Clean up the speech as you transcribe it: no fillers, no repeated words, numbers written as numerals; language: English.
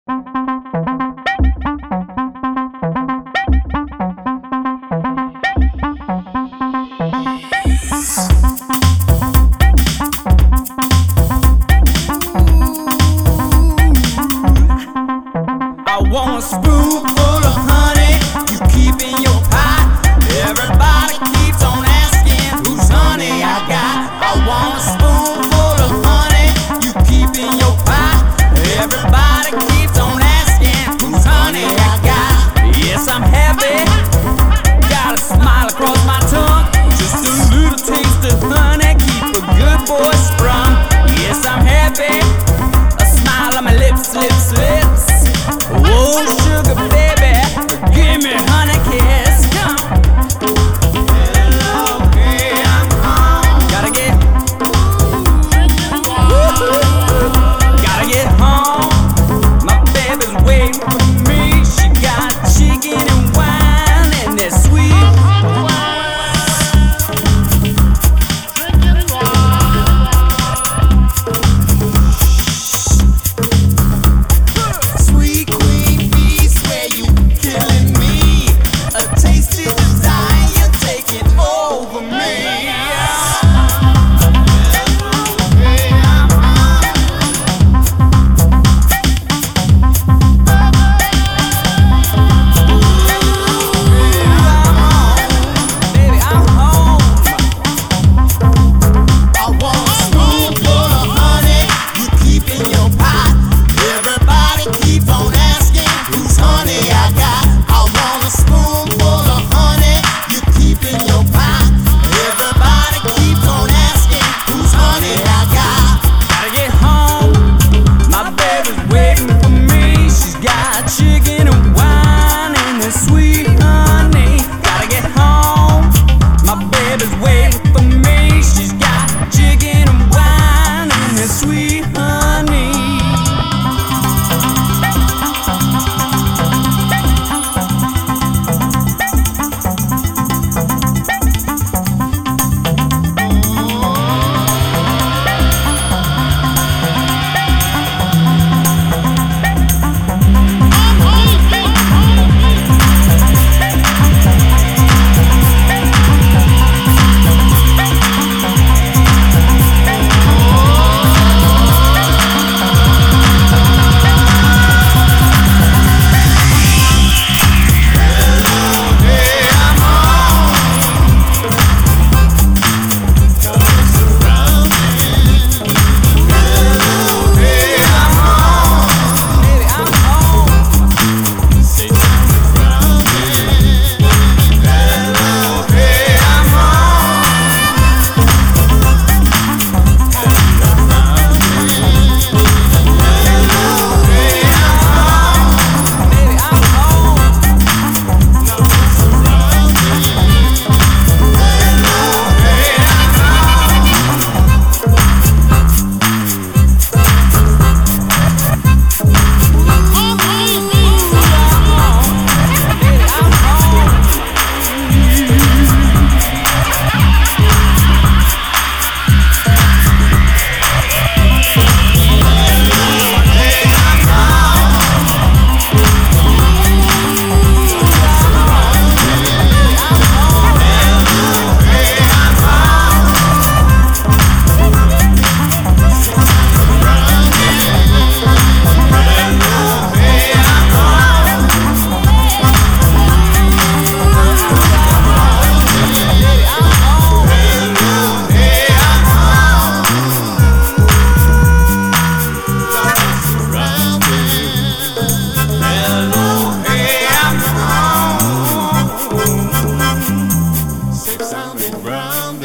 I want a spoonful of honey you keep in your pot. Everybody keeps on asking whose honey I got. I want a spoonful of honey you keep in your pot. Everybody keeps on asking whose honey I got. Yes, I'm happy, got a smile across my tongue. Just a little taste of honey, keep a good boy sprung. Yes, I'm happy, a smile on my lips, lips, lips. Oh, sugar baby, give me a honey kiss. Come on. Hello, hey, I'm home. Gotta get home. My baby's waiting for me. She got chicken and wine and that sweet chicken and wine and that sweet honey. Gotta get home. My baby's waiting for me. She's got chicken and wine and that sweet honey. Sounding brown.